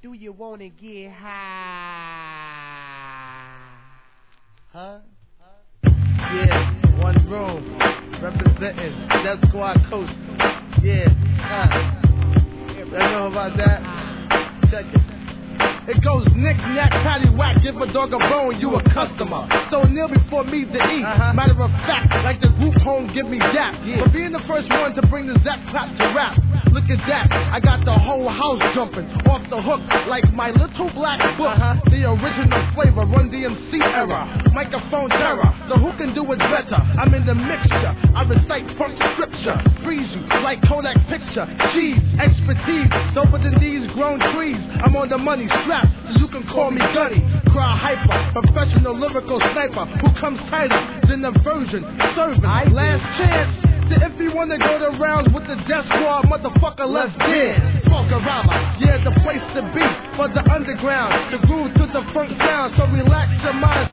Do you wanna get high? Huh? Yeah, one room, representing Death Squad Coast. Yeah, y'all know about that? Check it. It goes knick-knack, paddywhack, give a dog a bone, you a customer. So kneel before me to eat. Matter of fact, like the group home, give me that. For being the first one to bring the Zap Clap to rap. Look at that, I got the whole house jumping off the hook like my little black book. The original flavor, Run DMC era, microphone terror. So who can do it better? I'm in the mixture, I recite from scripture. Freeze you like Kodak picture. Cheese, expertise, doper than these grown trees. I'm on the money strap, so you can call me Gunny. Cry hyper, professional lyrical sniper who comes tighter than the version. Serving, last chance. So if you wanna go the rounds with the Death Squad, motherfucker, let's dance. Fuck-a-rama, yeah, the place to be for the underground. The groove to the funk sound, so relax your mind.